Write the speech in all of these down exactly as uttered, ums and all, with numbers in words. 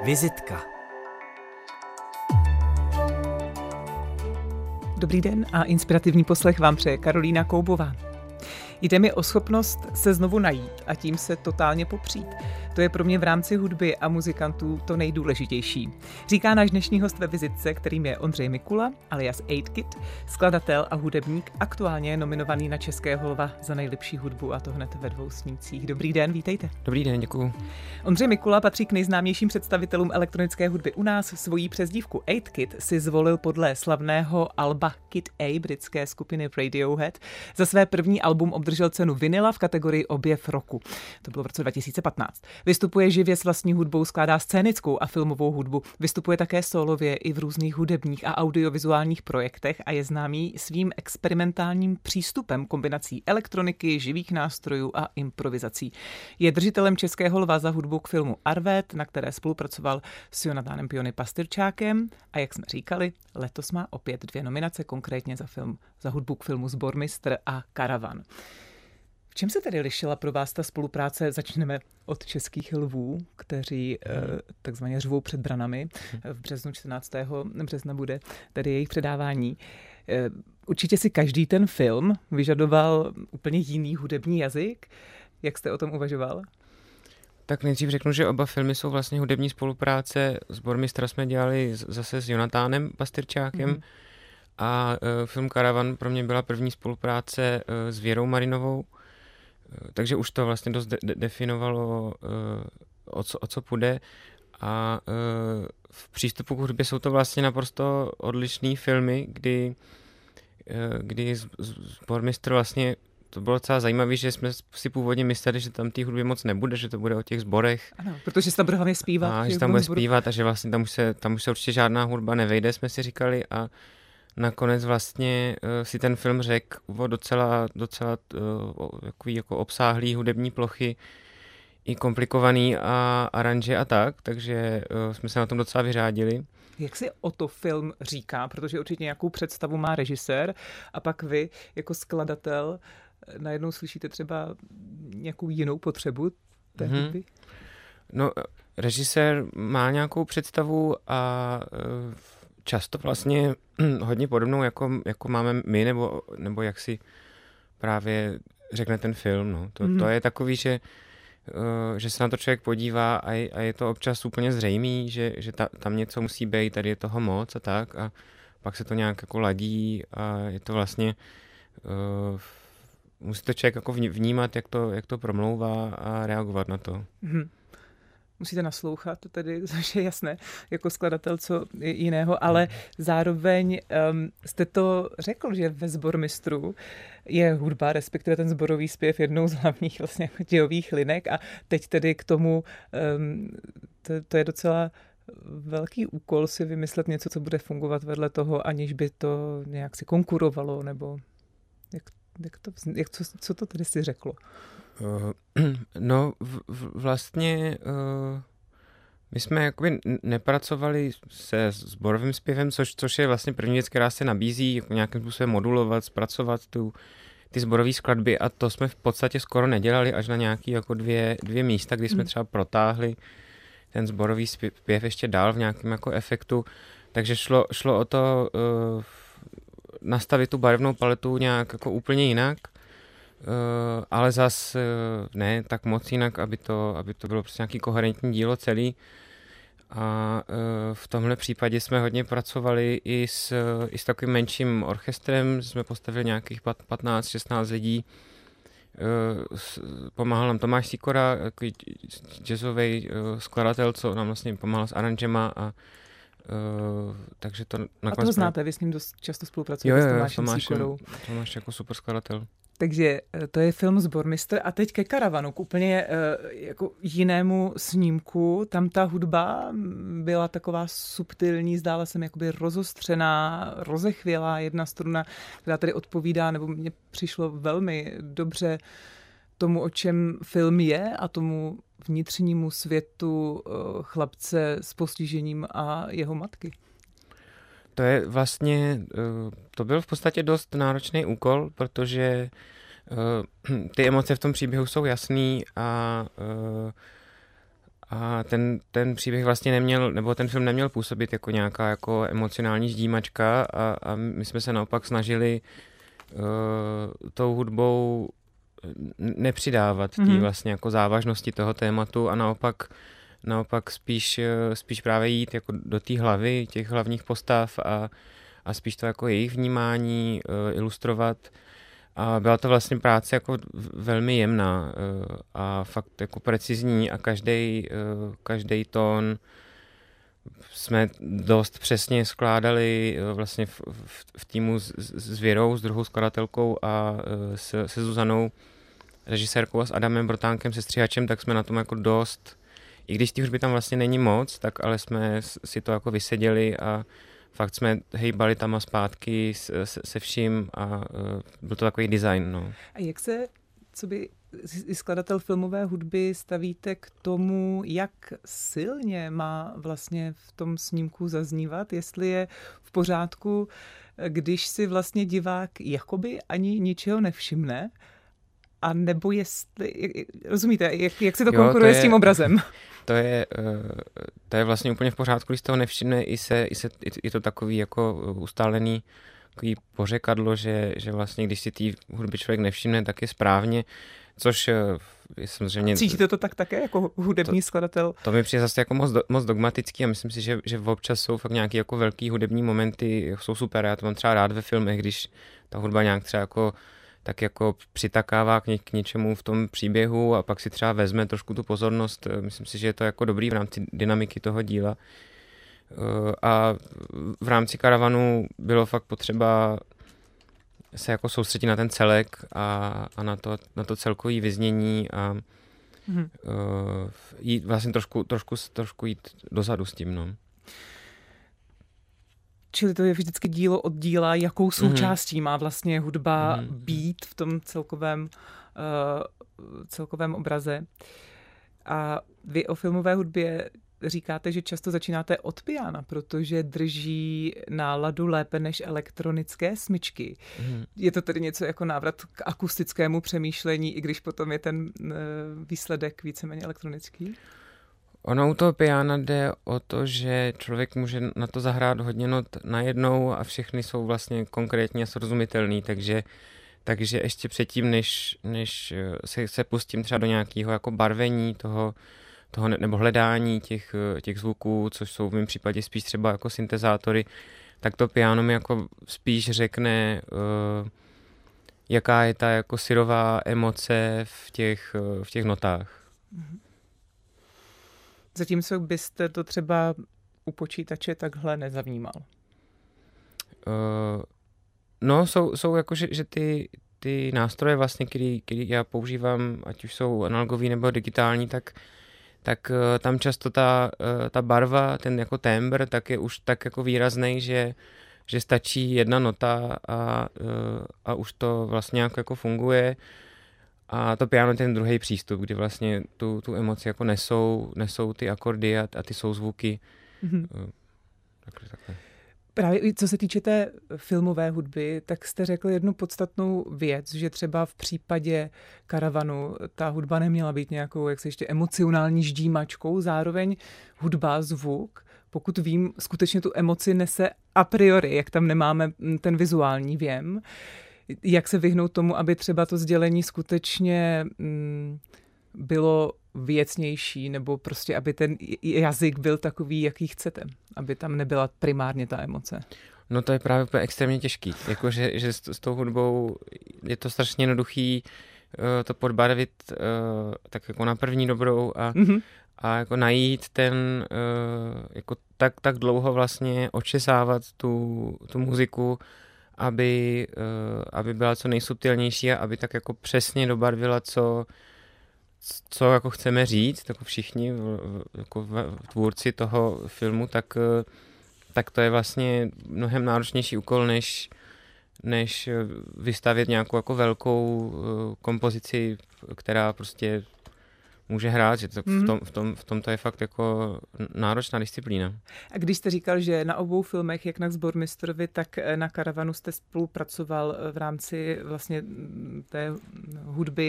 Vizitka. Dobrý den a inspirativní poslech vám přeje Karolína Koubová. Jde mi o schopnost se znovu najít a tím se totálně popřít. To je pro mě v rámci hudby a muzikantů to nejdůležitější. Říká náš dnešní host ve vizitce, kterým je Ondřej Mikula, alias osm Kid, skladatel a hudebník, aktuálně nominovaný na Českého lva za nejlepší hudbu, a to hned ve dvou snímcích. Dobrý den, vítejte. Dobrý den, děkuju. Ondřej Mikula patří k nejznámějším představitelům elektronické hudby u nás. Svojí přezdívku osm Kid si zvolil podle slavného alba Kid A britské skupiny Radiohead. Za své první album obdržel cenu Vinyla v kategorii Objev roku. To bylo v roce dva tisíce patnáct. Vystupuje živě s vlastní hudbou, skládá scénickou a filmovou hudbu. Vystupuje také solově i v různých hudebních a audiovizuálních projektech a je známý svým experimentálním přístupem, kombinací elektroniky, živých nástrojů a improvizací. Je držitelem Českého lva za hudbu k filmu Arvet, na které spolupracoval s Jonatánem Piony Pastyrčákem, a jak jsme říkali, letos má opět dvě nominace, konkrétně za film, za hudbu k filmu Sbormistr a Karavan. V čem se tedy lišila pro vás ta spolupráce? Začneme od Českých lvů, kteří hmm. takzvaně řvou před branami. V březnu čtrnáctého března bude tedy jejich předávání. Určitě si každý ten film vyžadoval úplně jiný hudební jazyk. Jak jste o tom uvažoval? Tak nejdřív řeknu, že oba filmy jsou vlastně hudební spolupráce. Sbormistra jsme dělali zase s Jonatánem Pastyrčákem hmm. a film Karavan pro mě byla první spolupráce s Věrou Marinovou. Takže už to vlastně dost de- de- definovalo, uh, o, co, o co půjde. A uh, v přístupu k hudbě jsou to vlastně naprosto odlišný filmy, kdy, uh, kdy Sbormistr vlastně, to bylo docela zajímavé, že jsme si původně mysleli, že tam té hudby moc nebude, že to bude o těch sborech. Ano, protože se tam bude hlavně zpívat. A že tam bude zpívat a že vlastně tam už, se, tam už se určitě žádná hudba nevejde, jsme si říkali, a nakonec vlastně uh, si ten film řekl o docela, docela uh, takový jako obsáhlý hudební plochy, i komplikovaný a aranže a tak, takže uh, jsme se na tom docela vyřádili. Jak si o to film říká? Protože určitě nějakou představu má režisér a pak vy jako skladatel najednou slyšíte třeba nějakou jinou potřebu té mm-hmm. hudby? No, režisér má nějakou představu a uh, často vlastně hodně podobnou, jako, jako máme my, nebo, nebo jak si právě řekne ten film. No. To, mm. to je takový, že, uh, že se na to člověk podívá a je, a je to občas úplně zřejmý, že, že ta, tam něco musí být, tady je toho moc a tak, a pak se to nějak jako ladí a je to vlastně, uh, musí to člověk jako vnímat, jak to, jak to promlouvá a reagovat na to. Mm. Musíte naslouchat, tedy, což je jasné, jako skladatel co jiného, ale zároveň um, jste to řekl, že ve Sbormistru je hudba, respektive ten sborový zpěv, jednou z hlavních vlastně jako dějových linek, a teď tedy k tomu, um, to, to je docela velký úkol si vymyslet něco, co bude fungovat vedle toho, aniž by to nějak si konkurovalo, nebo jak, jak to, jak, co, co to tedy si řeklo? Uh, no v, v, vlastně uh, my jsme jakoby nepracovali se sborovým zpěvem, což, což je vlastně první věc, která se nabízí, jako nějakým způsobem modulovat, zpracovat tu, ty sborové skladby, a to jsme v podstatě skoro nedělali až na nějaké jako dvě, dvě místa, kdy jsme třeba protáhli ten sborový zpěv ještě dál v nějakém jako efektu, takže šlo, šlo o to uh, nastavit tu barevnou paletu nějak jako úplně jinak. Uh, ale zas uh, ne tak moc jinak, aby to, aby to bylo prostě nějaký koherentní dílo celý. A uh, v tomhle případě jsme hodně pracovali i s, i s takovým menším orchestrem, jsme postavili nějakých patnáct šestnáct lidí. Uh, pomáhal nám Tomáš Sikora, takový jazzový uh, skladatel, co nám vlastně pomáhal s aranžema, a Uh, takže to nakonec... A to znáte, vy s ním dost často spolupracujete, s Tomášem Sikorou. Tomáš jako super skladatel. Takže to je film Sbormistr, a teď ke Karavanu, k úplně jako jinému snímku. Tam ta hudba byla taková subtilní, zdála se mi jakoby rozostřená, rozechvělá jedna struna, která tady odpovídá, nebo mně přišlo velmi dobře tomu, o čem film je, a tomu vnitřnímu světu chlapce s postižením a jeho matky. To je vlastně, to byl v podstatě dost náročný úkol, protože ty emoce v tom příběhu jsou jasný a, A ten, ten příběh vlastně neměl, nebo ten film neměl působit jako nějaká jako emocionální ždímačka a, a my jsme se naopak snažili uh, tou hudbou nepřidávat tý mm-hmm. vlastně jako závažnosti toho tématu a naopak, naopak spíš, spíš právě jít jako do té hlavy těch hlavních postav a, a spíš to jako jejich vnímání uh, ilustrovat. A byla to vlastně práce jako velmi jemná uh, a fakt jako precizní a každý uh, každý tón jsme dost přesně skládali uh, vlastně v, v, v týmu s, s Věrou, s druhou skladatelkou a uh, se, se Zuzanou, režisérkou a s Adamem Brotánkem, se stříhačem, tak jsme na tom jako dost, i když těch hudby tam vlastně není moc, tak ale jsme si to jako vyseděli a fakt jsme hejbali tam a zpátky se, se vším a uh, byl to takový design. No. A jak se, co by skladatel filmové hudby, stavíte k tomu, jak silně má vlastně v tom snímku zaznívat, jestli je v pořádku, když si vlastně divák jakoby ani ničeho nevšimne, a nebo jestli, rozumíte, jak, jak se to jo, konkuruje to je, s tím obrazem? To je, to je vlastně úplně v pořádku, když toho nevšimne, i se, i se, je to takový jako ustálený takový pořekadlo, že, že vlastně když si tý hudby člověk nevšimne, tak je správně, což je samozřejmě... Cítíte to tak také jako hudební to, skladatel? To mi přijde zase jako moc, moc dogmatický a myslím si, že, že občas jsou fakt nějaký jako velký hudební momenty, jsou super, já to mám třeba rád ve filmech, když ta hudba nějak třeba jako tak jako přitakává k, ně, k něčemu v tom příběhu a pak si třeba vezme trošku tu pozornost. Myslím si, že je to jako dobrý v rámci dynamiky toho díla. A v rámci Karavanu bylo fakt potřeba se jako soustředit na ten celek a, a na to, na to celkové vyznění a mm-hmm. jít vlastně trošku, trošku, trošku jít dozadu s tím, no. Čili to je vždycky dílo od díla, jakou součástí mm. má vlastně hudba mm. být v tom celkovém, uh, celkovém obraze. A vy o filmové hudbě říkáte, že často začínáte od piana, protože drží náladu lépe než elektronické smyčky. Mm. Je to tedy něco jako návrat k akustickému přemýšlení, i když potom je ten uh, výsledek víceméně elektronický? Ono u toho piana jde o to, že člověk může na to zahrát hodně not najednou a všechny jsou vlastně konkrétně a srozumitelný, takže, takže ještě předtím, než, než se, se pustím třeba do nějakého jako barvení toho, toho nebo hledání těch, těch zvuků, což jsou v mém případě spíš třeba jako syntezátory, tak to piano mi jako spíš řekne, uh, jaká je ta jako syrová emoce v těch, v těch notách. Mm-hmm. Zatímco byste to třeba u počítače takhle nezavnímal? Uh, no, jsou, jsou jako, že, že ty, ty nástroje vlastně, který, který já používám, ať už jsou analogový nebo digitální, tak, tak uh, tam často ta, uh, ta barva, ten jako tembr, tak je už tak jako výrazný, že, že stačí jedna nota a, uh, a už to vlastně jako, jako funguje. A to piano je ten druhý přístup, kdy vlastně tu, tu emoci jako nesou, nesou ty akordy a, a ty souzvuky. Mm-hmm. Takhle, takhle. Právě co se týče té filmové hudby, tak jste řekl jednu podstatnou věc, že třeba v případě Karavanu ta hudba neměla být nějakou, jak se ještě emocionální ždímačkou, zároveň hudba, zvuk, pokud vím, skutečně tu emoci nese a priori, jak tam nemáme ten vizuální věm. Jak se vyhnout tomu, aby třeba to sdělení skutečně mm, bylo věcnější, nebo prostě, aby ten jazyk byl takový, jaký chcete, aby tam nebyla primárně ta emoce? No to je právě úplně extrémně těžký. Jako, že, že s, s tou hudbou je to strašně jednoduchý uh, to podbarvit uh, tak jako na první dobrou a, mm-hmm. a jako najít ten, uh, jako tak, tak dlouho vlastně očesávat tu, tu muziku, aby, uh, aby byla co nejsubtilnější a aby tak jako přesně dobarvila, co, co jako chceme říct, jako všichni jako tvůrci toho filmu, tak, tak to je vlastně mnohem náročnější úkol, než, než vystavět nějakou jako velkou kompozici, která prostě může hrát, že to v, tom, v, tom, v tom to je fakt jako náročná disciplína. A když jste říkal, že na obou filmech, jak na Sbormistrovi, tak na Karavanu jste spolupracoval v rámci vlastně té hudby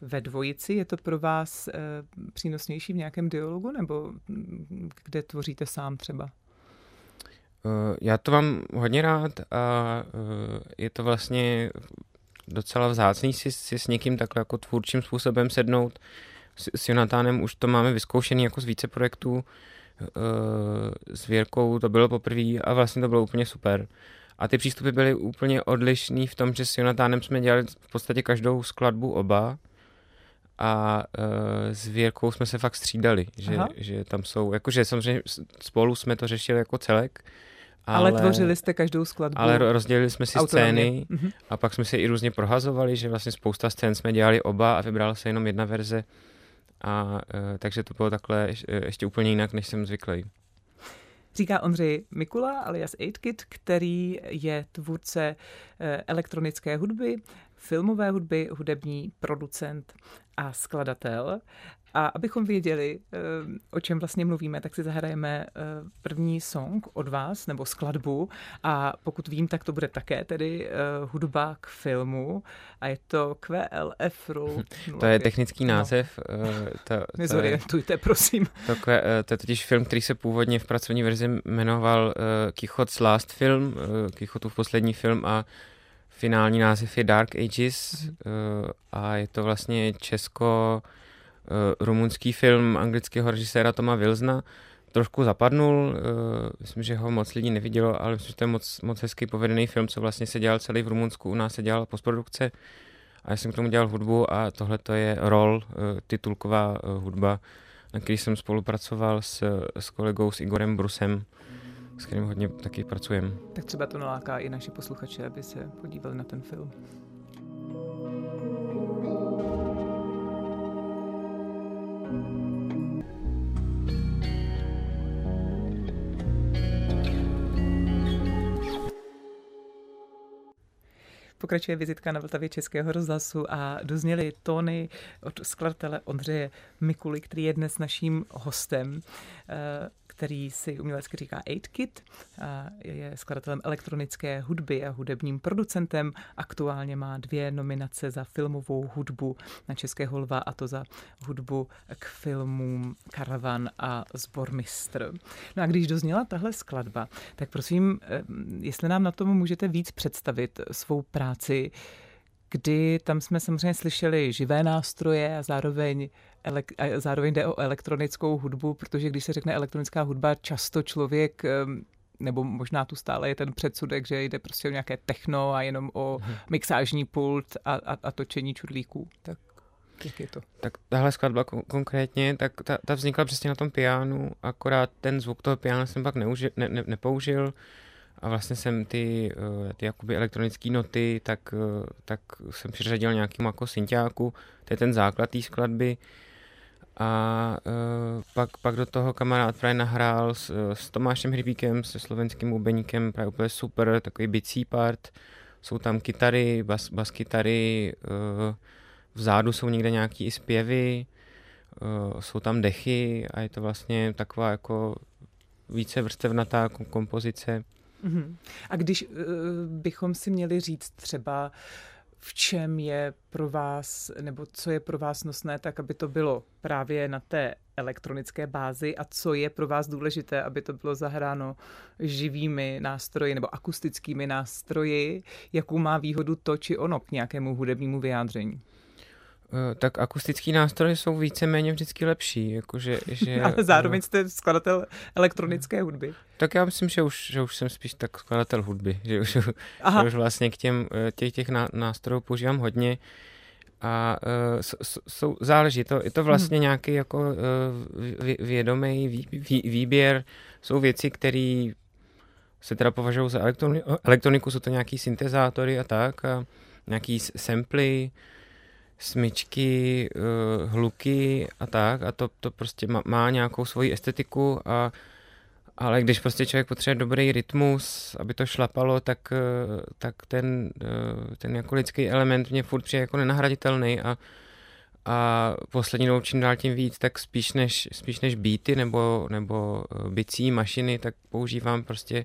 ve dvojici. Je to pro vás e, přínosnější v nějakém dialogu, nebo kde tvoříte sám třeba? Já to mám hodně rád a je to vlastně docela vzácný si, si s někým takhle jako tvůrčím způsobem sednout. S, s Jonatánem už to máme vyzkoušený jako z více projektů. S Věrkou to bylo poprvé a vlastně to bylo úplně super. A ty přístupy byly úplně odlišný v tom, že s Jonatánem jsme dělali v podstatě každou skladbu oba a s Věrkou jsme se fakt střídali, že, že tam jsou, jakože samozřejmě spolu jsme to řešili jako celek, Ale, ale tvořili jste každou skladbu. Ale rozdělili jsme si autonomně. Scény mm-hmm. a pak jsme se i různě prohazovali, že vlastně spousta scén jsme dělali oba a vybrala se jenom jedna verze. A e, takže to bylo takhle ještě, ještě úplně jinak, než jsem zvyklý. Říká Ondřej Mikula alias osm Kid, který je tvůrce e, elektronické hudby, filmové hudby, hudební producent a skladatel. A abychom věděli, o čem vlastně mluvíme, tak si zahrajeme první song od vás, nebo skladbu. A pokud vím, tak to bude také tedy hudba k filmu. A je to Q L F Roll. To je technický název. No. To, to Nezorientujte, prosím. To, to je totiž film, který se původně v pracovní verzi jmenoval Quixote's Last Film, Quixotův poslední film a finální název je Dark Ages mm. a je to vlastně česko Uh, rumunský film anglického režiséra Toma Wilsona. Trošku zapadnul, uh, myslím, že ho moc lidí nevidělo, ale myslím, že to je moc, moc hezký povedený film, co vlastně se dělal celý v Rumunsku, u nás se dělala postprodukce a já jsem k tomu dělal hudbu a tohle to je Roll, uh, titulková uh, hudba, na který jsem spolupracoval s, s kolegou, s Igorem Brusem, s kterým hodně taky pracujeme. Tak třeba to naláká i naše posluchače, aby se podívali na ten film. Pokračuje vizitka na Vltavě Českého rozhlasu a dozněly tóny od skladatele Ondřeje Mikuly, který je dnes naším hostem, který si umělecky říká osm Kid, a je skladatelem elektronické hudby a hudebním producentem. Aktuálně má dvě nominace za filmovou hudbu na Českého lva, a to za hudbu k filmům Karavan a Sbormistr. No a když dozněla tahle skladba, tak prosím, jestli nám na tom můžete víc představit svou práci, kdy tam jsme samozřejmě slyšeli živé nástroje a zároveň, elek- a zároveň jde o elektronickou hudbu, protože když se řekne elektronická hudba, často člověk, nebo možná tu stále je ten předsudek, že jde prostě o nějaké techno a jenom o mixážní pult a, a, a točení čudlíků. Tak jak je to? Tak tahle skladba konkrétně, tak ta, ta vznikla přesně na tom pianu, akorát ten zvuk toho piana jsem pak neuži, ne, ne, nepoužil. A vlastně jsem ty, ty jakoby elektronické noty, tak, tak jsem přiřadil nějakému jako synťáku, to je ten základ té skladby. A uh, pak, pak do toho kamarád právě nahrál s, s Tomášem Hrybíkem, se slovenským bubeníkem, právě úplně super, takový bicí part. Jsou tam kytary, bas, bas kytary, uh, vzadu jsou někde nějaký i zpěvy, uh, jsou tam dechy a je to vlastně taková jako více vrstevnatá kompozice. Uhum. A když uh, bychom si měli říct třeba, v čem je pro vás, nebo co je pro vás nosné, tak aby to bylo právě na té elektronické bázi a co je pro vás důležité, aby to bylo zahráno živými nástroji nebo akustickými nástroji, jakou má výhodu to či ono k nějakému hudebnímu vyjádření? Tak akustický nástroje jsou víceméně vždycky lepší. Jakože, že, ale zároveň jste skladatel elektronické hudby. Tak já myslím, že už, že už jsem spíš tak skladatel hudby. Že už, že už vlastně k těm těch, těch nástrojů používám hodně. A uh, jsou, záleží to. Je to vlastně hmm. nějaký jako uh, vědomý vý, vý, výběr. Jsou věci, které se teda považují za elektroni- elektroniku, jsou to nějaký syntezátory a tak. A nějaký samply, smyčky, uh, hluky a tak a to, to prostě má, má nějakou svoji estetiku, a, ale když prostě člověk potřebuje dobrý rytmus, aby to šlapalo, tak, uh, tak ten, uh, ten jako lidský element mě furt přijde jako nenahraditelný a, a poslední dobou čím dál tím víc, tak spíš než, spíš než beaty nebo, nebo bicí mašiny, tak používám prostě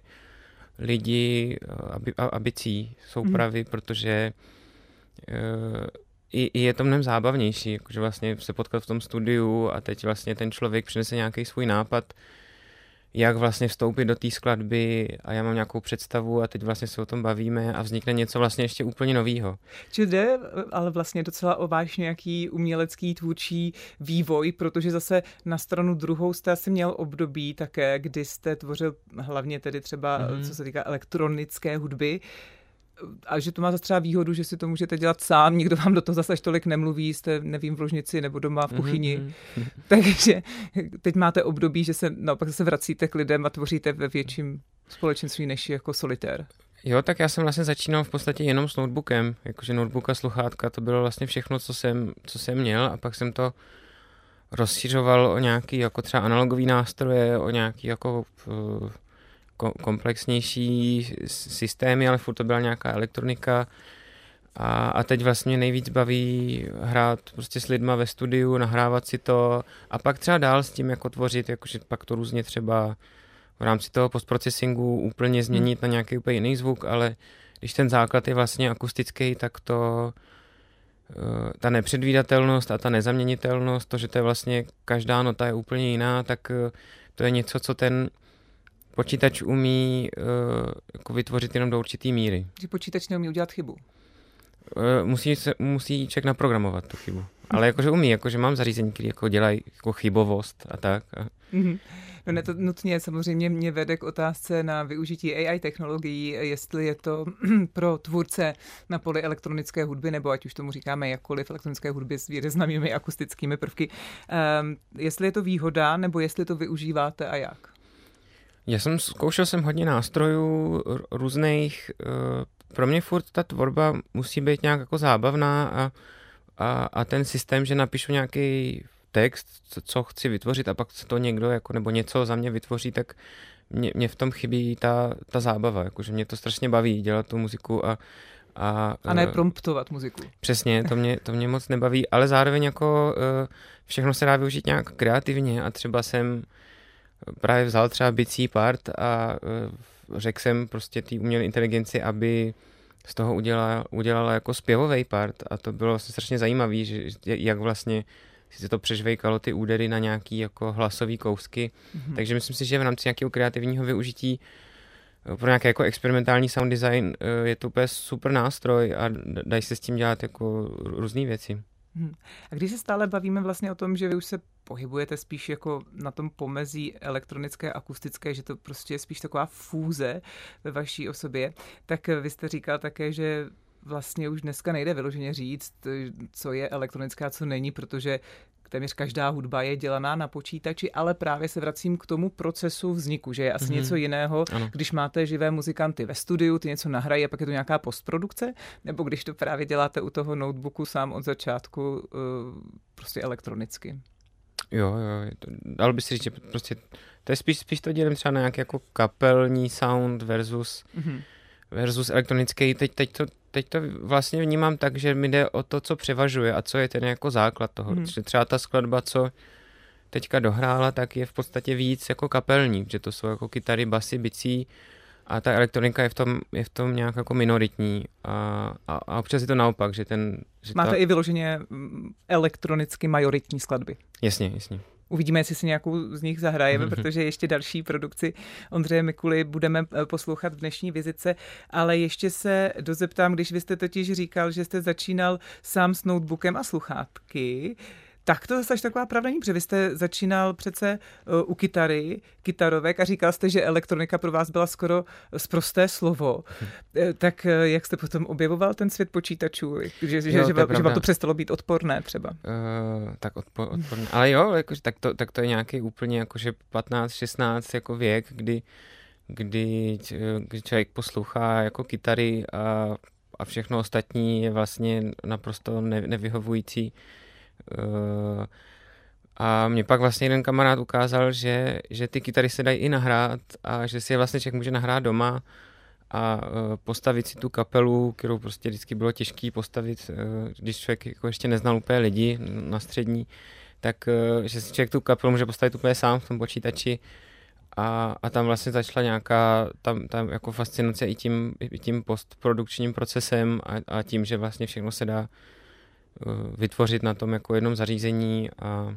lidi a, a bicí soupravy, mm. protože uh, i, i je to mnohem zábavnější, jakože vlastně se potkat v tom studiu a teď vlastně ten člověk přinese nějaký svůj nápad, jak vlastně vstoupit do té skladby a já mám nějakou představu a teď vlastně se o tom bavíme a vznikne něco vlastně ještě úplně novýho. Čili jde ale vlastně docela o váš nějaký umělecký tvůrčí vývoj, protože zase na stranu druhou jste asi měl období také, kdy jste tvořil hlavně tedy třeba, mm-hmm. co se týká elektronické hudby, a že to má zase třeba výhodu, že si to můžete dělat sám, nikdo vám do toho zase až tolik nemluví, jste, nevím, v ložnici nebo doma v kuchyni. Mm-hmm. Takže teď máte období, že se naopak se vracíte k lidem a tvoříte ve větším společenství než jako solitér. Jo, tak já jsem vlastně začínal v podstatě jenom s notebookem, jakože notebook a sluchátka, to bylo vlastně všechno, co jsem, co jsem měl a pak jsem to rozšiřoval o nějaký jako třeba analogový nástroje, o nějaký jako uh, komplexnější systémy, ale furt to byla nějaká elektronika a, a teď vlastně nejvíc baví hrát prostě s lidma ve studiu, nahrávat si to a pak třeba dál s tím jako tvořit, jakože pak to různě třeba v rámci toho postprocesingu úplně změnit hmm. na nějaký úplně jiný zvuk, ale když ten základ je vlastně akustický, tak to ta nepředvídatelnost a ta nezaměnitelnost, to, že to je vlastně každá nota je úplně jiná, tak to je něco, co ten počítač umí uh, jako vytvořit jenom do určitý míry. Že počítač neumí udělat chybu? Uh, musí, se, musí člověk naprogramovat tu chybu. Ale jakože umí, jakože mám zařízení, které jako dělají jako chybovost a tak. A... Mm-hmm. No ne, to nutně samozřejmě mě vede k otázce na využití A I technologií, jestli je to pro tvůrce na poli elektronické hudby, nebo ať už tomu říkáme jakkoliv elektronické hudby s výraznými akustickými prvky, um, jestli je to výhoda, nebo jestli to využíváte a jak? Já jsem zkoušel jsem hodně nástrojů různých. Pro mě furt ta tvorba musí být nějak jako zábavná a, a, a ten systém, že napíšu nějaký text, co, co chci vytvořit a pak to někdo jako, nebo něco za mě vytvoří, tak mě, mě v tom chybí ta, ta zábava. Jakože mě to strašně baví dělat tu muziku a A, a ne promptovat muziku. Přesně, to mě, to mě moc nebaví, ale zároveň jako všechno se dá využít nějak kreativně a třeba jsem právě vzal třeba bicí part a řekl jsem prostě té umělé inteligenci, aby z toho udělala, udělala jako zpěvový part a to bylo vlastně strašně zajímavý, že jak vlastně si se to přežvejkalo ty údery na nějaký jako hlasový kousky, mm-hmm. takže myslím si, že v rámci nějakého kreativního využití pro nějaký jako experimentální sound design je to úplně super nástroj a dají se s tím dělat jako různé věci. Hmm. A když se stále bavíme vlastně o tom, že vy už se pohybujete spíš jako na tom pomezí elektronické, akustické, že to prostě je spíš taková fúze ve vaší osobě, tak vy jste říkal také, že vlastně už dneska nejde vyloženě říct, co je elektronická a co není, protože téměř každá hudba je dělaná na počítači, ale právě se vracím k tomu procesu vzniku, že je asi mm-hmm. něco jiného, ano. Když máte živé muzikanty ve studiu, ty něco nahrají a pak je to nějaká postprodukce, nebo když to právě děláte u toho notebooku sám od začátku uh, prostě elektronicky. Jo, jo, to, dalo by si říct, že prostě to je spíš, spíš to dělím třeba na nějaký jako kapelní sound versus mm-hmm. versus elektronický. Teď, teď, to, teď to vlastně vnímám tak, že mi jde o to, co převažuje a co je ten jako základ toho. Hmm. Že třeba ta skladba, co teďka dohrála, tak je v podstatě víc jako kapelní, že to jsou jako kytary, basy, bicí a ta elektronika je v tom, je v tom nějak jako minoritní a, a, a občas je to naopak, že ten... Že Máte ta... i vyloženě elektronicky majoritní skladby. Jasně, jasně. Uvidíme, jestli si nějakou z nich zahrajeme, mm-hmm. protože ještě další produkci Ondřeje Mikuly budeme poslouchat v dnešní vizitce, ale ještě se dozeptám, když vy jste totiž říkal, že jste začínal sám s notebookem a sluchátky, tak to zase až taková pravda není, protože vy jste začínal přece u kytary, kytarovek a říkal jste, že elektronika pro vás byla skoro sprosté slovo. Hmm. Tak jak jste potom objevoval ten svět počítačů? Že, jo, že, že, že vám to přestalo být odporné třeba? Uh, tak odpo, odporné. Ale jo, jako, tak, to, tak to je nějaký úplně jakože patnáct šestnáct jako věk, kdy, kdy, kdy člověk poslouchá jako kytary a, a všechno ostatní je vlastně naprosto ne, nevyhovující. Uh, a mě pak vlastně jeden kamarád ukázal, že, že ty kytary se dají i nahrát a že si je vlastně člověk může nahrát doma a uh, postavit si tu kapelu, kterou prostě vždycky bylo těžký postavit, uh, když člověk jako ještě neznal úplně lidi na střední, tak uh, že si člověk tu kapelu může postavit úplně sám v tom počítači a, a tam vlastně začala nějaká tam, tam jako fascinace i tím, i tím postprodukčním procesem a, a tím, že vlastně všechno se dá vytvořit na tom jako jednom zařízení a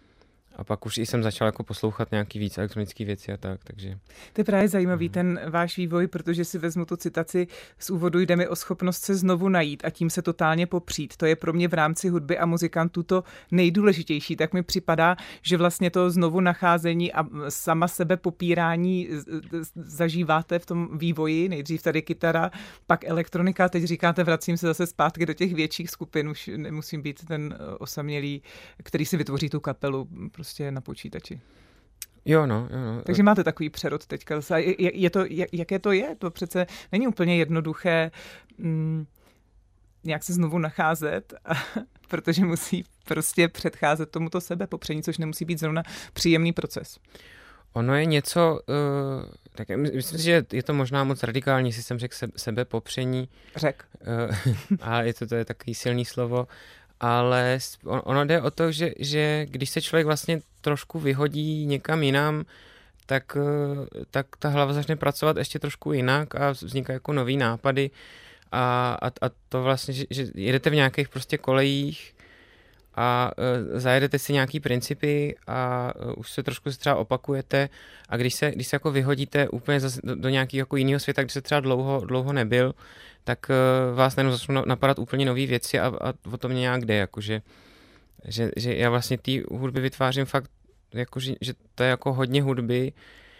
A pak už i jsem začal jako poslouchat nějaký víc elektronické věci a tak, takže... To je právě zajímavý ten váš vývoj, protože si vezmu tu citaci z úvodu, jde mi o schopnost se znovu najít a tím se totálně popřít. To je pro mě v rámci hudby a muzikantů to nejdůležitější. Tak mi připadá, že vlastně to znovu nacházení a sama sebe popírání zažíváte v tom vývoji. Nejdřív tady kytara, pak elektronika, teď říkáte, vracím se zase zpátky do těch větších skupin, už nemusím být ten osamělý, který si vytvoří tu kapelu prostě na počítači. Jo, no, jo, no. Takže máte takový přerod teďka. Je, je to, jaké to je? To přece není úplně jednoduché mm, nějak se znovu nacházet, a, protože musí prostě předcházet tomuto sebepopření, což nemusí být zrovna příjemný proces. Ono je něco, uh, tak myslím si, že je to možná moc radikální, jestli jsem řekl se, sebepopření. Řek. Uh, a je to, to je takový silný slovo. Ale ono jde o to, že, že když se člověk vlastně trošku vyhodí někam jinam, tak, tak ta hlava začne pracovat ještě trošku jinak a vznikají jako nový nápady a, a, a to vlastně, že, že jedete v nějakých prostě kolejích a uh, zajedete si nějaký principy a uh, už se trošku třeba opakujete a když se, když se jako vyhodíte úplně zase do, do nějakého jako jiného světa, kde se třeba dlouho, dlouho nebyl, tak uh, vás najednou začnou napadat úplně nové věci a, a o tom mě nějak jde, jakože, že, že já vlastně té hudby vytvářím fakt, jako, že, že to je jako hodně hudby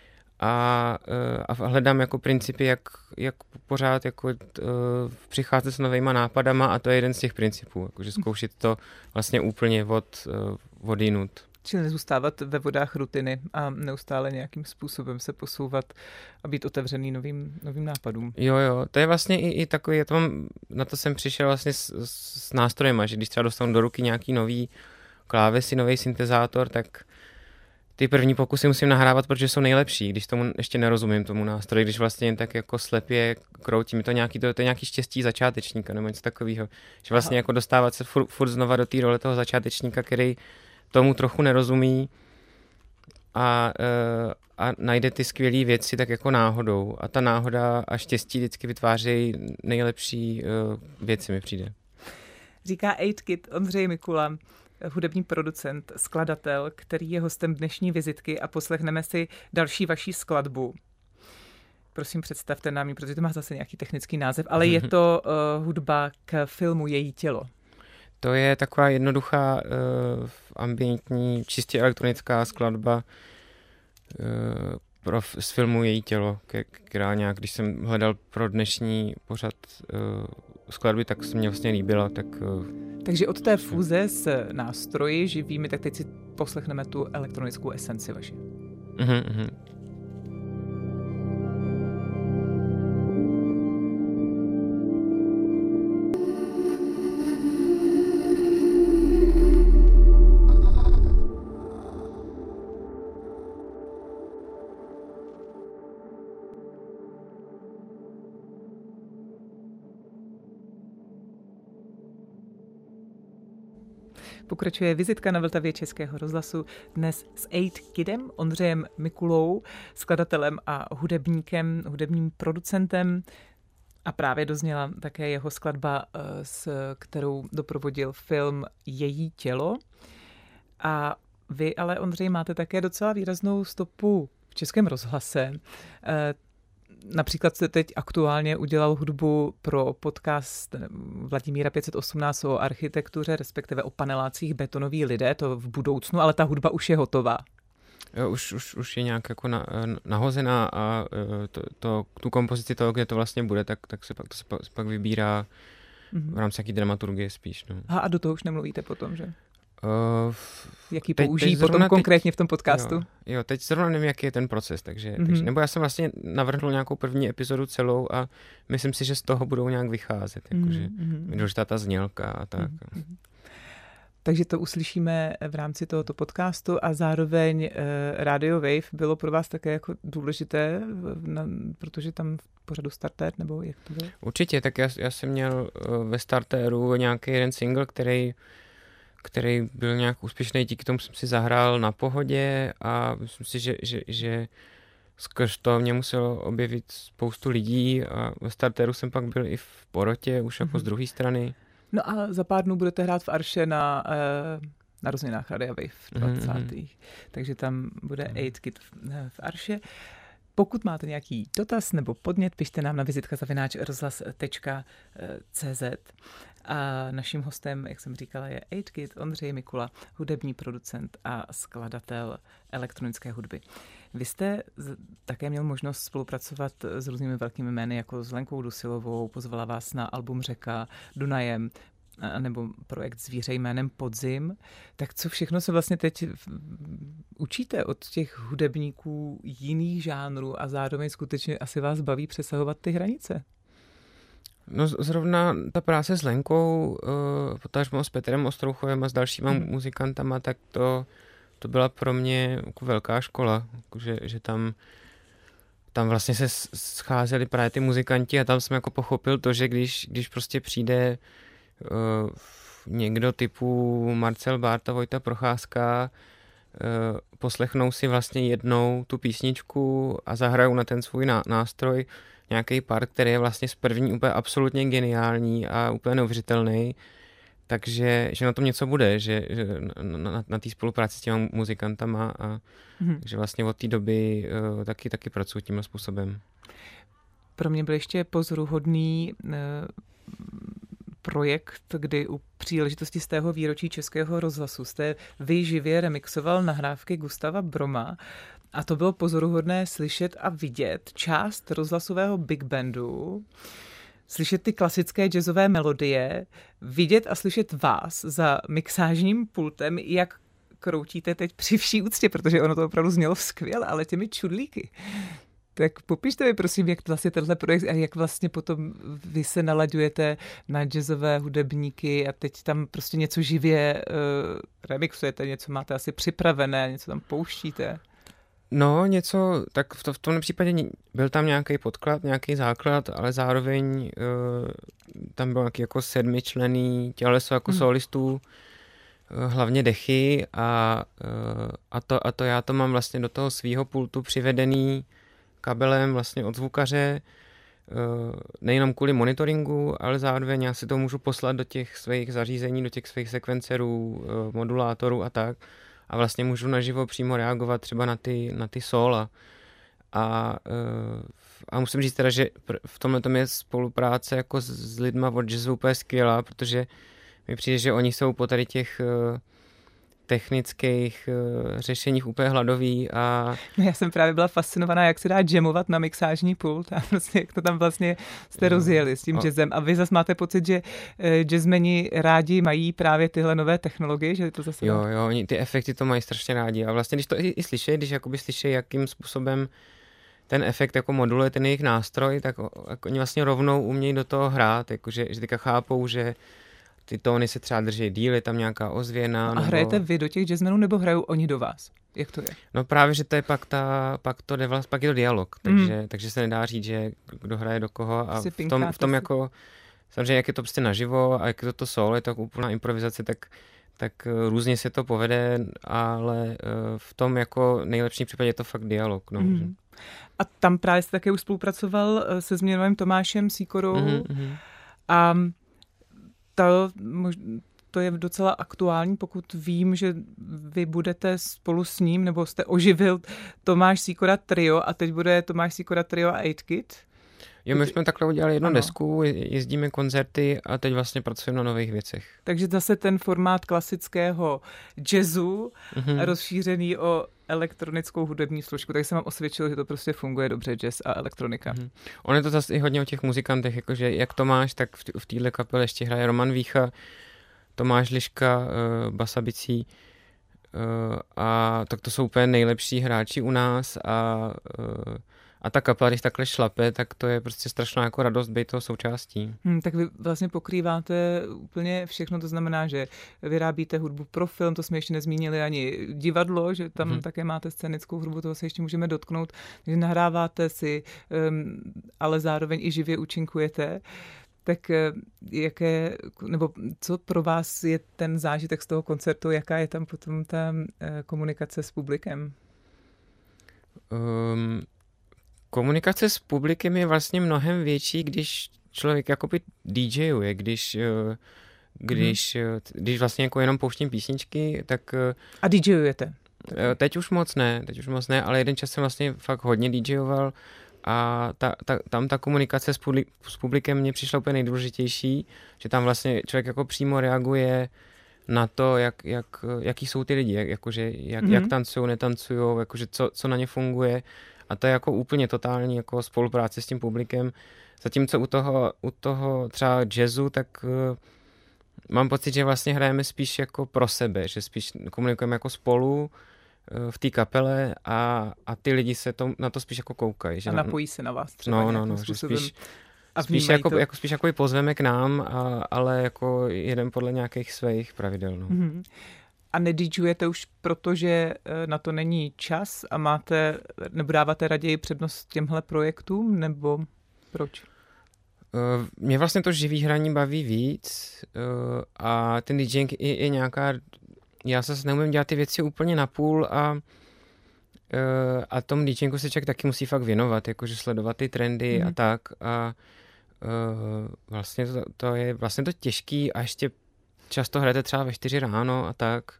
a, uh, a hledám jako principy, jak, jak pořád jako, uh, přicházet s novejma nápadama a to je jeden z těch principů, jakože zkoušet to vlastně úplně od, uh, od jinut. Čili nezůstávat ve vodách rutiny a neustále nějakým způsobem se posouvat a být otevřený novým, novým nápadům. Jo, jo, to je vlastně i, i takový, já to mám, na to jsem přišel vlastně s, s nástrojema, že když třeba dostanu do ruky nějaký nový klávesy, nový syntezátor, tak ty první pokusy musím nahrávat, protože jsou nejlepší, když tomu ještě nerozumím tomu nástroji, když vlastně jen tak jako slepě kroutím, to, nějaký, to, to je nějaký štěstí začátečníka nebo něco takového, že vlastně jako dostávat se furt, furt znova do té role toho začátečníka, který tomu trochu nerozumí a, a najde ty skvělé věci tak jako náhodou a ta náhoda a štěstí vždycky vytvářejí nejlepší věci, mi přijde. Říká osm Kid Ondřej Mikula, hudební producent, skladatel, který je hostem dnešní vizitky a poslechneme si další vaší skladbu. Prosím, představte nám ji, protože to má zase nějaký technický název, ale je to uh, hudba k filmu Její tělo. To je taková jednoduchá uh, ambientní, čistě elektronická skladba uh, pro, z filmu Její tělo, která nějak, když jsem hledal pro dnešní pořad uh, skladby, tak se mě vlastně líbila. Tak, uh, Takže od té fúze s nástroji živými, tak teď si poslechneme tu elektronickou esenci vaši. Uh-huh, uh-huh. Pokračuje vizitka na Vltavě Českého rozhlasu dnes s osm Kidem, Ondřejem Mikulou, skladatelem a hudebníkem, hudebním producentem a právě dozněla také jeho skladba, s kterou doprovodil film Její tělo. A vy ale, Ondřej, máte také docela výraznou stopu v Českém rozhlase. Například jste teď aktuálně udělal hudbu pro podcast Vladimíra pět set osmnáct o architektuře, respektive o panelácích Betonoví lidé, to v budoucnu, ale ta hudba už je hotová. Jo, už, už, už je nějak jako na, nahozená a to, to, tu kompozici toho, kde to vlastně bude, tak, tak se pak, to se pak, se pak vybírá v rámci nějaký dramaturgie spíš. No. Aha, a do toho už nemluvíte potom, že? Uh, jaký použijí potom teď, konkrétně v tom podcastu? Jo, jo, teď zrovna nevím, jaký je ten proces, takže, mm-hmm. takže nebo já jsem vlastně navrhnul nějakou první epizodu celou a myslím si, že z toho budou nějak vycházet, jakože mm-hmm. důležitá ta znělka a tak. Mm-hmm. Takže to uslyšíme v rámci tohoto podcastu a zároveň uh, Radio Wave bylo pro vás také jako důležité, na, protože tam v pořadu Starter, nebo jak to bylo? Určitě, tak já, já jsem měl uh, ve Starteru nějaký jeden single, který který byl nějak úspěšný, díky tomu jsem si zahrál Na pohodě a myslím si, že, že, že skrz to mě muselo objevit spoustu lidí a ve Starteru jsem pak byl i v porotě, už jako mm-hmm. z druhé strany. No a za pár dnů budete hrát v Arše na uh, narozeninách Radia Wave dvacátých Mm-hmm. Takže tam bude eight kit v, v Arše. Pokud máte nějaký dotaz nebo podnět, pište nám na vizitka zavináč rozhlas tečka cé zet. A naším hostem, jak jsem říkala, je eight kit Ondřej Mikula, hudební producent a skladatel elektronické hudby. Vy jste také měl možnost spolupracovat s různými velkými jmény, jako s Lenkou Dusilovou, pozvala vás na album Řeka, Dunajem, nebo projekt Zvíře jménem Podzim. Tak co všechno se vlastně teď učíte od těch hudebníků jiných žánrů a zároveň skutečně asi vás baví přesahovat ty hranice? No zrovna ta práce s Lenkou, potažmo s Petrem Ostrouchovem a s dalšíma hmm. muzikantama, tak to, to byla pro mě jako velká škola, jako že, že tam, tam vlastně se scházeli právě ty muzikanti a tam jsem jako pochopil to, že když, když prostě přijde uh, někdo typu Marcel Bárta, Vojta Procházka, uh, poslechnou si vlastně jednou tu písničku a zahrajou na ten svůj ná, nástroj nějaký part, který je vlastně z první úplně absolutně geniální a úplně neuvěřitelný, takže že na tom něco bude, že, že na, na, na té spolupráci s těma muzikantama a hmm. že vlastně od té doby uh, taky, taky pracuji tímhle způsobem. Pro mě byl ještě pozoruhodný uh, projekt, kdy u příležitosti z tého výročí Českého rozhlasu jste vy živě remixoval nahrávky Gustava Broma. A to bylo pozoruhodné slyšet a vidět část rozhlasového big bandu, slyšet ty klasické jazzové melodie, vidět a slyšet vás za mixážním pultem, jak kroutíte teď při vší úctě, protože ono to opravdu znělo skvěle, ale těmi čudlíky. Tak popište mi prosím, jak vlastně tenhle projekt a jak vlastně potom vy se nalaďujete na jazzové hudebníky a teď tam prostě něco živě uh, remixujete, něco máte asi připravené, něco tam pouštíte. No něco, tak v, to, v tom případě byl tam nějaký podklad, nějaký základ, ale zároveň uh, tam byl nějaký jako sedmičlenný těleso jako hmm. solistů, uh, hlavně dechy a, uh, a, to, a to já to mám vlastně do toho svýho pultu přivedený kabelem vlastně od zvukaře, uh, nejenom kvůli monitoringu, ale zároveň já si to můžu poslat do těch svých zařízení, do těch svých sekvencerů, uh, modulátorů a tak. A vlastně můžu naživo přímo reagovat třeba na ty, na ty sóla. A, a musím říct teda, že v tomhle tom je spolupráce jako s lidma od jazzu úplně skvělá, protože mi přijde, že oni jsou po tady těch technických uh, řešeních úplně hladový a... No já jsem právě byla fascinovaná, jak se dá jamovat na mixážní pult a prostě jak to tam vlastně jste rozjeli s tím o... jazzem. A vy zase máte pocit, že uh, jazzmeni rádi mají právě tyhle nové technologie, že to zase... Jo, jo, oni ty efekty to mají strašně rádi a vlastně když to i, i slyší, když jakoby slyší, jakým způsobem ten efekt jako moduluje ten jejich nástroj, tak jako oni vlastně rovnou umějí do toho hrát, jakože, že teďka chápou, že ty tóny se třeba drží díl, je tam nějaká ozvěna. No a nebo... hrajete vy do těch jazzmenů, nebo hrajou oni do vás? Jak to je? No právě, že to je pak ta, pak to jde vlastně, pak je to dialog, takže, mm. takže se nedá říct, že kdo hraje do koho a v tom, v tom jako, samozřejmě jak je to prostě naživo a jak je to to solo, je to úplná improvizace, tak, tak různě se to povede, ale v tom jako nejlepším případě je to fakt dialog. No. Mm. A tam právě jste také už spolupracoval se Změnovým Tomášem Sýkorou mm-hmm. a To, to je docela aktuální, pokud vím, že vy budete spolu s ním, nebo jste oživil Tomáš Sýkora Trio a teď bude Tomáš Sýkora Trio a eight kit. Jo, my jsme takhle udělali jednu ano. desku, jezdíme koncerty a teď vlastně pracujeme na nových věcech. Takže zase ten formát klasického jazzu mm-hmm. rozšířený o elektronickou hudební složku, tak se vám osvědčilo, že to prostě funguje dobře, jazz a elektronika. Mm-hmm. On je to zase i hodně o těch muzikantech, jakože jak Tomáš, tak v, v téhle kapele ještě hraje Roman Vícha, Tomáš Liška, uh, basabicí uh, a tak to jsou úplně nejlepší hráči u nás a uh, A ta kapela, když takhle šlape, tak to je prostě strašná jako radost být toho součástí. Hmm, tak vy vlastně pokrýváte úplně všechno, to znamená, že vyrábíte hudbu pro film, to jsme ještě nezmínili ani divadlo, že tam hmm. také máte scénickou hudbu, toho se ještě můžeme dotknout, takže nahráváte si, um, ale zároveň i živě účinkujete. Tak jaké, nebo co pro vás je ten zážitek z toho koncertu, jaká je tam potom ta komunikace s publikem? Um... Komunikace s publikem je vlastně mnohem větší, když člověk jakoby DJuje, když uh, když, hmm. když vlastně jako jenom pouštím písničky, tak... A DJujete? Teď už moc ne, teď už moc ne, ale jeden čas jsem vlastně fakt hodně DJoval a ta, ta, tam ta komunikace s, publi, s publikem mě přišla úplně nejdůležitější, že tam vlastně člověk jako přímo reaguje na to, jak, jak, jaký jsou ty lidi, jak, jakože, jak, mm-hmm. jak tancují, netancují, jakože co, co na ně funguje a to je jako úplně totální jako spolupráce s tím publikem. Zatímco u toho, u toho třeba jazzu, tak uh, mám pocit, že vlastně hrajeme spíš jako pro sebe, že spíš komunikujeme jako spolu v té kapele a, a ty lidi se to, na to spíš jako koukají. Že a napojí se na vás třeba no, nějakým no, no, způsobem. Spíš, spíš, jako, jako, spíš jako pozveme k nám, a, ale jako jeden podle nějakých svých pravidel. No. Mm-hmm. A nedidžujete už, protože na to není čas a máte, nebo dáváte raději přednost těmhle projektům, nebo proč? Uh, mě vlastně to živý hraní baví víc uh, a ten DJing je, je nějaká... Já se neumím dělat ty věci úplně napůl a, uh, a tom DJingu se člověk taky musí fakt věnovat, jakože sledovat ty trendy mm. a tak a uh, vlastně to, to je vlastně to těžký a ještě často hrajete třeba ve čtyři ráno a tak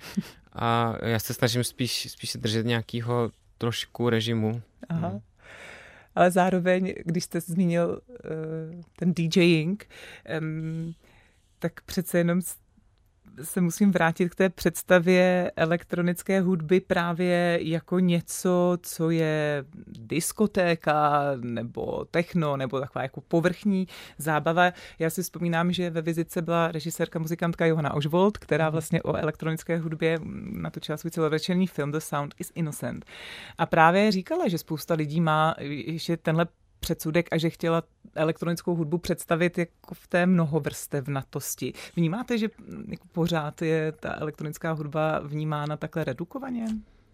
a já se snažím spíš, spíš se držet nějakého trošku režimu. Aha. Mm. Ale zároveň, když jste zmínil uh, ten DJing, um, tak přece jenom se musím vrátit k té představě elektronické hudby právě jako něco, co je diskotéka nebo techno nebo taková jako povrchní zábava. Já si vzpomínám, že ve Vizitce byla režisérka, muzikantka Johana Ožvold, která vlastně o elektronické hudbě natočila svůj celovečerní film The Sound is Innocent. A právě říkala, že spousta lidí má ještě tenhle předsudek a že chtěla elektronickou hudbu představit jako v té mnohovrstevnatosti. Vnímáte, že jako pořád je ta elektronická hudba vnímána takhle redukovaně?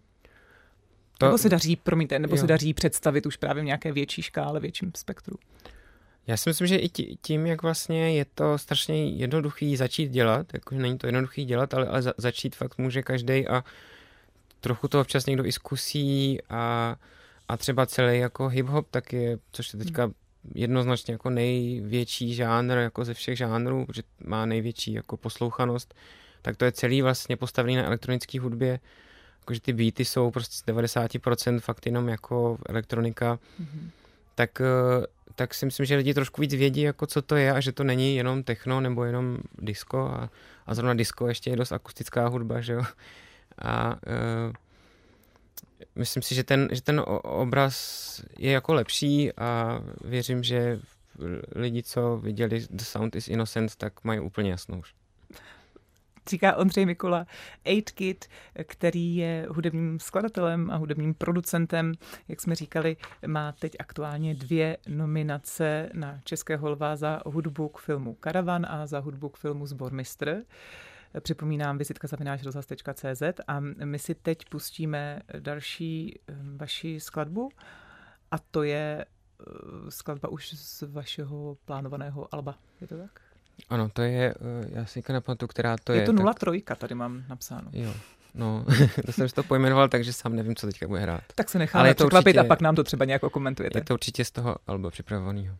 To, nebo se daří, promiňte, nebo jo. se daří představit už právě v nějaké větší škále, větším spektru? Já si myslím, že i tím, jak vlastně je to strašně jednoduchý začít dělat, jakože není to jednoduchý dělat, ale, ale za, začít fakt může každej a trochu to občas někdo i zkusí a A třeba celý jako hip-hop, tak je, což je teďka jednoznačně jako největší žánr jako ze všech žánrů, protože má největší jako poslouchanost, tak to je celý vlastně postavený na elektronické hudbě, jakože ty beaty jsou prostě z devadesát procent fakt jenom jako elektronika, mm-hmm. tak, tak si myslím, že lidi trošku víc vědí, jako co to je a že to není jenom techno nebo jenom disco a, a zrovna disco ještě je dost akustická hudba, že jo. A uh, myslím si, že ten, že ten obraz je jako lepší a věřím, že lidi, co viděli The Sound is Innocent, tak mají úplně jasno už. Říká Ondřej Mikula, osm Kid, který je hudebním skladatelem a hudebním producentem. Jak jsme říkali, má teď aktuálně dvě nominace na Českého lva za hudbu k filmu Karavan a za hudbu k filmu Sbormistr. Připomínám vizitka zavináč rozhlas tečka cé zet a my si teď pustíme další vaši skladbu a to je skladba už z vašeho plánovaného alba. Je to tak? Ano, to je, já si nepamatuju, která to je. Je to nula tři, tak... tady mám napsáno. Jo, no, to jsem si to pojmenoval, takže sám nevím, co teďka bude hrát. Tak se necháme překvapit určitě, a pak nám to třeba nějak okomentujete. Je to určitě z toho alba připravovaného.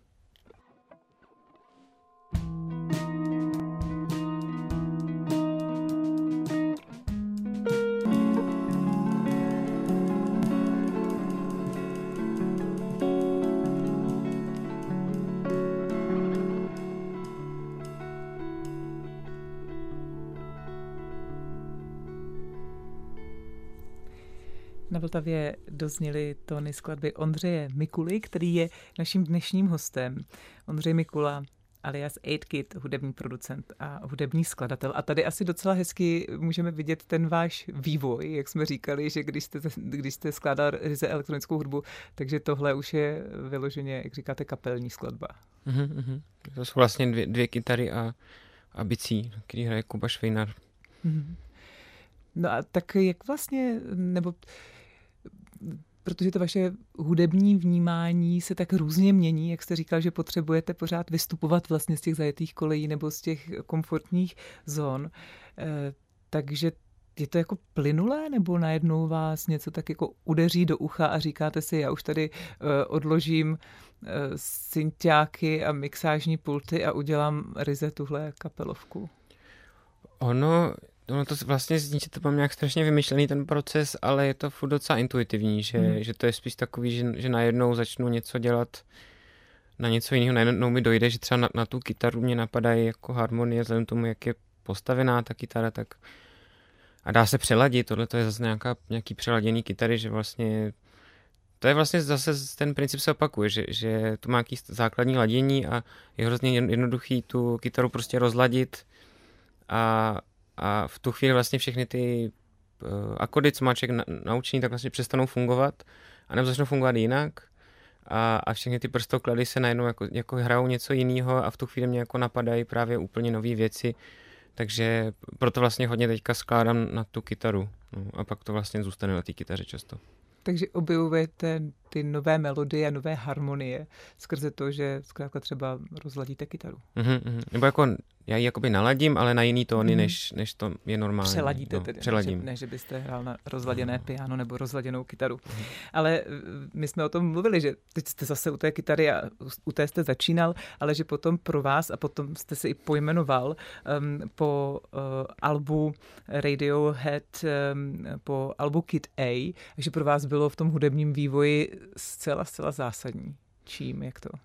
Na Vltavě dozněly tóny skladby Ondřeje Mikuly, který je naším dnešním hostem. Ondřej Mikula alias osm Kid, hudební producent a hudební skladatel. A tady asi docela hezky můžeme vidět ten váš vývoj, jak jsme říkali, že když jste, když jste skládal ryze elektronickou hudbu, takže tohle už je vyloženě, jak říkáte, kapelní skladba. Mm-hmm. To jsou vlastně dvě, dvě kytary a, a bicí, který hraje Kuba Švejnar. Mm-hmm. No a tak jak vlastně, nebo protože to vaše hudební vnímání se tak různě mění, jak jste říkal, že potřebujete pořád vystupovat vlastně z těch zajetých kolejí nebo z těch komfortních zón. E, takže je to jako plynulé, nebo najednou vás něco tak jako udeří do ucha a říkáte si, já už tady uh, odložím uh, synťáky a mixážní pulty a udělám ryze tuhle kapelovku? Ono, ono to vlastně zní, že to mám nějak strašně vymyšlený ten proces, ale je to furt docela intuitivní, že, hmm. že to je spíš takový, že, že najednou začnu něco dělat na něco jiného, najednou mi dojde, že třeba na, na tu kytaru mě napadají jako harmonie, vzhledem tomu, jak je postavená ta kytara, tak a dá se přeladit, tohle to je zase nějaká, nějaký přeladěný kytary, že vlastně to je vlastně zase ten princip se opakuje, že, že to má nějaký základní ladění a je hrozně jednoduchý tu kytaru prostě rozladit a, a v tu chvíli vlastně všechny ty uh, akordy, co má člověk na, naučený, tak vlastně přestanou fungovat a nebo začnou fungovat jinak a, a všechny ty prstoklady se najednou jako, jako hrajou něco jiného a v tu chvíli mě jako napadají právě úplně nové věci. Takže proto vlastně hodně teďka skládám na tu kytaru. No, a pak to vlastně zůstane na té kytaře často. Takže objevujete ty nové melodie a nové harmonie skrze to, že zkrátka třeba rozladíte kytaru. Mm-hmm. Nebo jako já ji jakoby naladím, ale na jiný tóny, mm. než, než to je normální. Přeladíte no, tedy, přeladím. Ne, že byste hrál na rozladěné no. piano nebo rozladěnou kytaru. Mm. Ale my jsme o tom mluvili, že teď jste zase u té kytary a u té jste začínal, ale že potom pro vás a potom jste se i pojmenoval um, po uh, albu Radiohead, um, po albu Kid A, že pro vás bylo v tom hudebním vývoji zcela, zcela zásadní. Čím, jak to?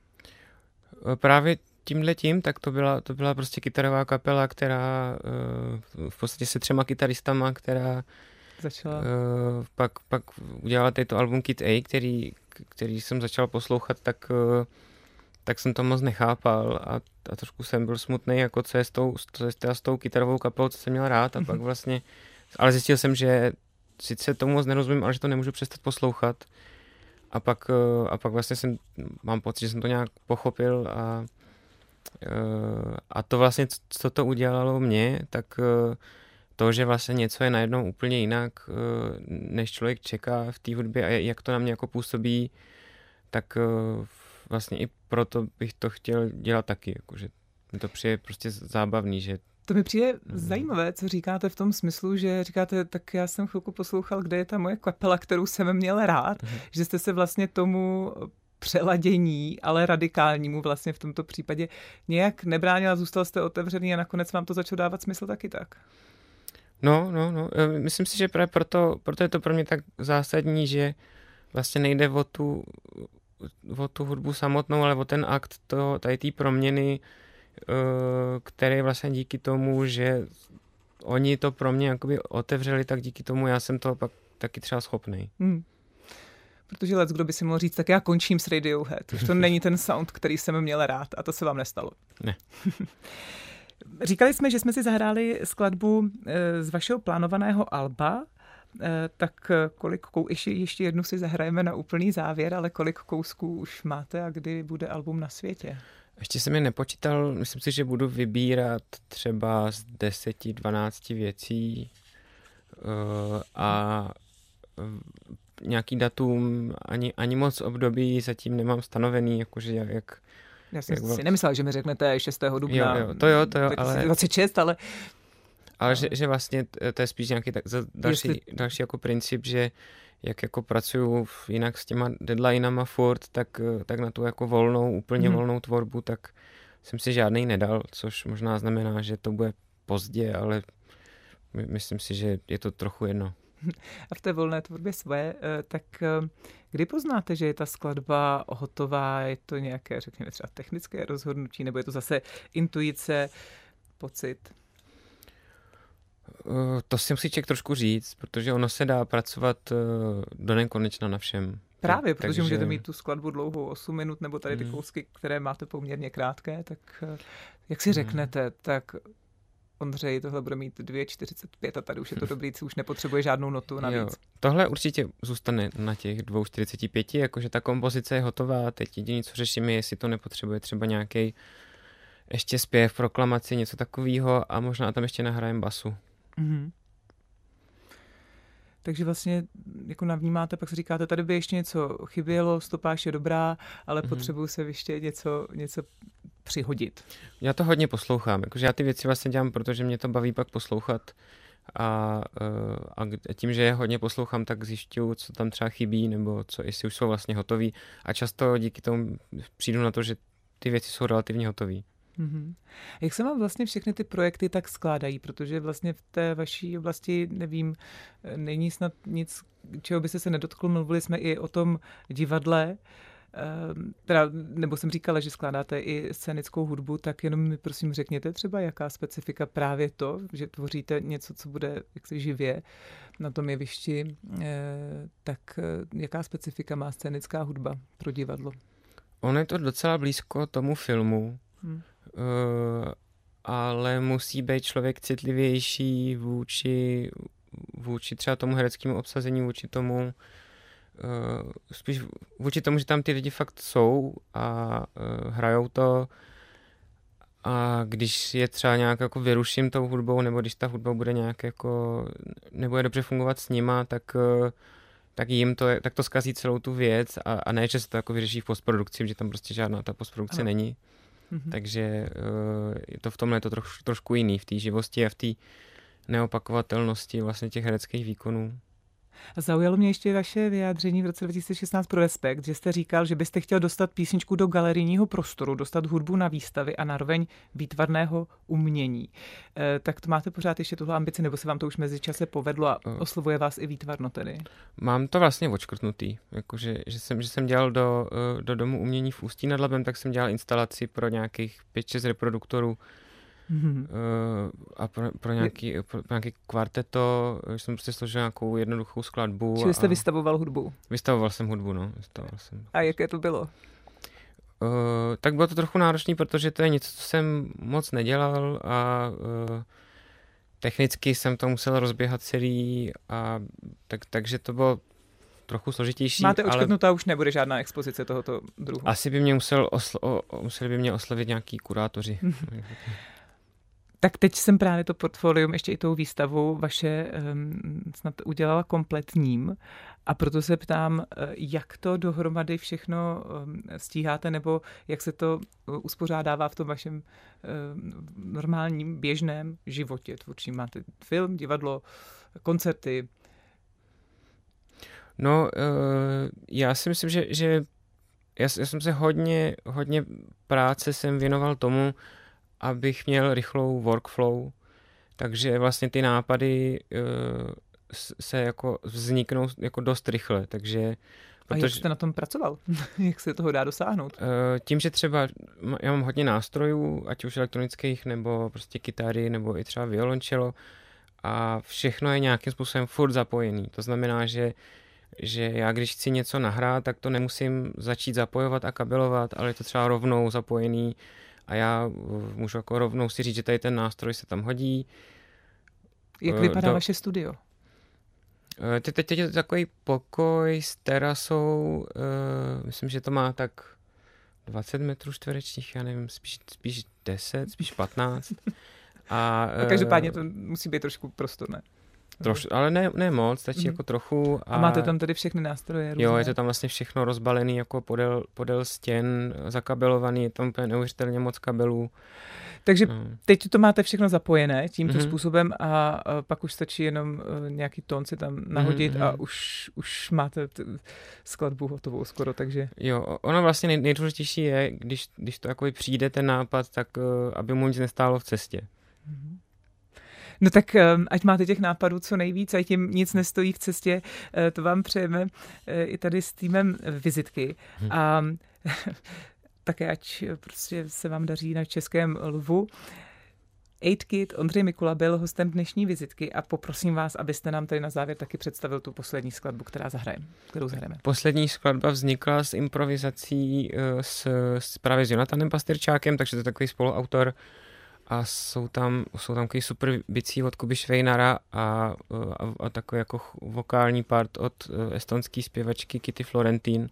Právě tímhletím, tak to byla, to byla prostě kytarová kapela, která uh, v podstatě se třema kytaristama, která začala. Uh, pak, pak udělala tento album Kid A, který, který jsem začal poslouchat, tak, uh, tak jsem to moc nechápal a, a trošku jsem byl smutný, jako co je s tou, co je s tou kytarovou kapelou, co jsem měl rád a pak vlastně, ale zjistil jsem, že sice tomu moc nerozumím, ale že to nemůžu přestat poslouchat a pak, uh, a pak vlastně jsem, mám pocit, že jsem to nějak pochopil a a to vlastně, co to udělalo mě, tak to, že vlastně něco je najednou úplně jinak, než člověk čeká v té hudbě a jak to na mě jako působí, tak vlastně i proto bych to chtěl dělat taky, jakože mi to přijde prostě zábavný, že to mi přijde zajímavé, co říkáte v tom smyslu, že říkáte, tak já jsem chvilku poslouchal, kde je ta moje kapela, kterou jsem měl rád, mm-hmm. že jste se vlastně tomu přeladění, ale radikálnímu vlastně v tomto případě nějak nebránila, zůstal jste otevřený a nakonec vám to začalo dávat smysl taky tak. No, no, no. Myslím si, že právě proto, proto je to pro mě tak zásadní, že vlastně nejde o tu, o tu hudbu samotnou, ale o ten akt to, tady té proměny, který vlastně díky tomu, že oni to pro mě jakoby otevřeli, tak díky tomu já jsem toho pak taky třeba schopnej. Hmm. Protože let, kdo by si mohl říct, tak já končím s Radiohead. Už to není ten sound, který jsem měl rád a to se vám nestalo. Ne. Říkali jsme, že jsme si zahráli skladbu z vašeho plánovaného alba, tak kolik kou... ještě, ještě jednu si zahrajeme na úplný závěr, ale kolik kousků už máte a kdy bude album na světě? Ještě jsem je nepočítal, myslím si, že budu vybírat třeba z deseti, dvanácti věcí a nějaký datum, ani, ani moc období zatím nemám stanovený, jakože jak... Já jsem jak si nemyslel, že mi řeknete šestého dubna. Jo, jo, to jo, to jo, ale... dvacet šest, ale... Ale že, že vlastně to je spíš nějaký tak, další, Jestli... další jako princip, že jak jako pracuju jinak s těma deadlinama furt, tak, tak na tu jako volnou, úplně hmm. volnou tvorbu, tak jsem si žádnej nedal, což možná znamená, že to bude pozdě, ale my, myslím si, že je to trochu jedno. A v té volné tvorbě své, tak kdy poznáte, že je ta skladba hotová, je to nějaké, řekněme třeba technické rozhodnutí, nebo je to zase intuice, pocit? To si musí člověk trošku říct, protože ono se dá pracovat do nekonečna na všem. Právě, protože Takže... můžete mít tu skladbu dlouhou osm minut, nebo tady ty kousky, které máte poměrně krátké, tak jak si řeknete, tak Ondřej, tohle bude mít dvě čtyřicet pět a tady už je to dobrý, už nepotřebuje žádnou notu navíc. Jo, tohle určitě zůstane na těch dvě čtyřicet pět, jakože ta kompozice je hotová, teď jediné, co řešíme, je, jestli to nepotřebuje třeba nějaký ještě zpěv, proklamaci, něco takového a možná tam ještě nahrajem basu. Mm-hmm. Takže vlastně jako navnímáte, pak si říkáte, tady by ještě něco chybělo, stopáž je dobrá, ale mm-hmm. potřebuju se ještě něco, něco přihodit. Já to hodně poslouchám, jakože já ty věci vlastně dělám, protože mě to baví pak poslouchat A, a tím, že je hodně poslouchám, tak zjišťuju, co tam třeba chybí, nebo co, jestli už jsou vlastně hotový. A často díky tomu přijdu na to, že ty věci jsou relativně hotové. Mm-hmm. Jak se vám vlastně všechny ty projekty tak skládají? Protože vlastně v té vaší oblasti, nevím, není snad nic, čeho byste se nedotkl. Mluvili jsme i o tom divadle, teda, nebo jsem říkala, že skládáte i scénickou hudbu, tak jenom mi prosím řekněte třeba, jaká specifika právě to, že tvoříte něco, co bude jaksi živě na tom jevišti, tak jaká specifika má scénická hudba pro divadlo? Ono je to docela blízko tomu filmu, hmm. uh, ale musí být člověk citlivější vůči, vůči třeba tomu hereckému obsazení, vůči tomu Uh, spíš vůči tomu, že tam ty lidi fakt jsou a uh, hrajou to, a když je třeba nějak jako vyruším tou hudbou, nebo když ta hudba bude nějak jako nebude dobře fungovat s nima, tak, uh, tak jim to, tak to zkazí celou tu věc a, a ne, že se to jako vyřeší v postprodukci, že tam prostě žádná ta postprodukce ano. není. Mhm. Takže uh, je to v tomhle je to troš, trošku jiný, v té živosti a v té neopakovatelnosti vlastně těch hereckých výkonů. A zaujalo mě ještě vaše vyjádření v roce dva tisíce šestnáct pro Respekt, že jste říkal, že byste chtěl dostat písničku do galerijního prostoru, dostat hudbu na výstavy a naroveň výtvarného umění. E, tak to máte pořád ještě tuhle ambici, nebo se vám to už mezičase povedlo a oslovuje vás i výtvarno tedy? Mám to vlastně odškrtnutý. Jakože, že, jsem, že jsem dělal do, do Domu umění v Ústí nad Labem, tak jsem dělal instalaci pro nějakých pět šest reproduktorů. Mm-hmm. A pro, pro, nějaký, pro nějaký kvarteto jsem prostě složil nějakou jednoduchou skladbu. Čili jste a... vystavoval hudbu? Vystavoval jsem hudbu, no. Vystavoval jsem. A jaké to bylo? Uh, tak bylo to trochu náročné, protože to je něco, co jsem moc nedělal a uh, technicky jsem to musel rozběhat celý, a tak, takže to bylo trochu složitější. Máte odškrtnutá, ale... už nebude žádná expozice tohoto druhu? Asi by mě musel oslo... o, museli by mě oslovit nějaký kurátoři. Tak teď jsem právě to portfolium, ještě i tou výstavou vaše um, snad udělala kompletním, a proto se ptám, jak to dohromady všechno um, stíháte, nebo jak se to uspořádává v tom vašem um, normálním běžném životě tvůrčím. Máte film, divadlo, koncerty? No, uh, já si myslím, že, že já, já jsem se hodně, hodně práce jsem věnoval tomu, abych měl rychlou workflow, takže vlastně ty nápady uh, se jako vzniknou jako dost rychle, takže... Protože, a jak jste na tom pracoval? Jak se toho dá dosáhnout? Uh, tím, že třeba já mám hodně nástrojů, ať už elektronických, nebo prostě kytary, nebo i třeba violončelo, a všechno je nějakým způsobem furt zapojený. To znamená, že že já když chci něco nahrát, tak to nemusím začít zapojovat a kabelovat, ale je to třeba rovnou zapojený a já můžu jako rovnou si říct, že tady ten nástroj se tam hodí. Jak vypadá Do... vaše studio? Teď, teď je to takový pokoj s terasou, uh, myslím, že to má tak dvacet metrů čtverečních, já nevím, spíš, spíš deset, spíš patnáct. A, a každopádně to musí být trošku prostor, ne? Troš, ale ne, ne moc, stačí mm. jako trochu. A... a máte tam tedy všechny nástroje? Různé? Jo, je to tam vlastně všechno rozbalený jako podél, podél stěn, zakabelovaný, je tam úplně neuvěřitelně moc kabelů. Takže no. Teď to máte všechno zapojené tímto mm-hmm. způsobem a, a pak už stačí jenom uh, nějaký tón si tam nahodit mm-hmm. a už, už máte t- skladbu hotovou skoro, takže... Jo, ono vlastně nej, nejdůležitější je, když, když to jako přijde ten nápad, tak uh, aby mu nic nestálo v cestě. Mm-hmm. No tak ať máte těch nápadů co nejvíc, ať jim nic nestojí v cestě, to vám přejeme i tady s týmem Vizitky. Hmm. A také ať prostě se vám daří na Českém lvu. osm Kid, Ondřej Mikula byl hostem dnešní Vizitky a poprosím vás, abyste nám tady na závěr taky představil tu poslední skladbu, která zahrajeme, kterou zahrajeme. Poslední skladba vznikla s improvizací s, s právě s Jonathanem Pastyrčákem, takže to je takový spoluautor. A jsou tam, jsou tam takový super bicí od Kuby Švejnara a, a, a takový jako vokální part od estonské zpěvačky Kitty Florentin.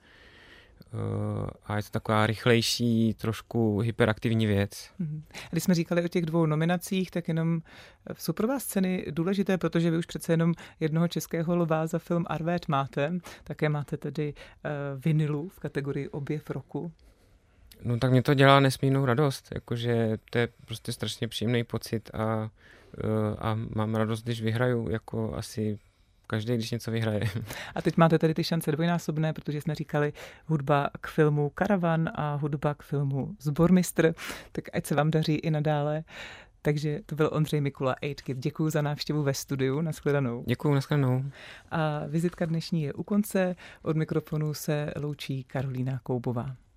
A je to taková rychlejší, trošku hyperaktivní věc. Když jsme říkali o těch dvou nominacích, tak jenom jsou pro vás ceny důležité, protože vy už přece jenom jednoho českého lva za film Arvét máte. Také máte tedy uh, vinilu v kategorii objev roku. No tak mě to dělá nesmírnou radost, jakože to je prostě strašně příjemný pocit a, a mám radost, když vyhraju, jako asi každý, když něco vyhraje. A teď máte tady ty šance dvojnásobné, protože jsme říkali hudba k filmu Karavan a hudba k filmu Sbormistr, tak ať se vám daří i nadále. Takže to byl Ondřej Mikula, osm Kid. Děkuji za návštěvu ve studiu. Nashledanou. Děkuji, nashledanou. A vizitka dnešní je u konce. Od mikrofonu se loučí Karolína Koubová.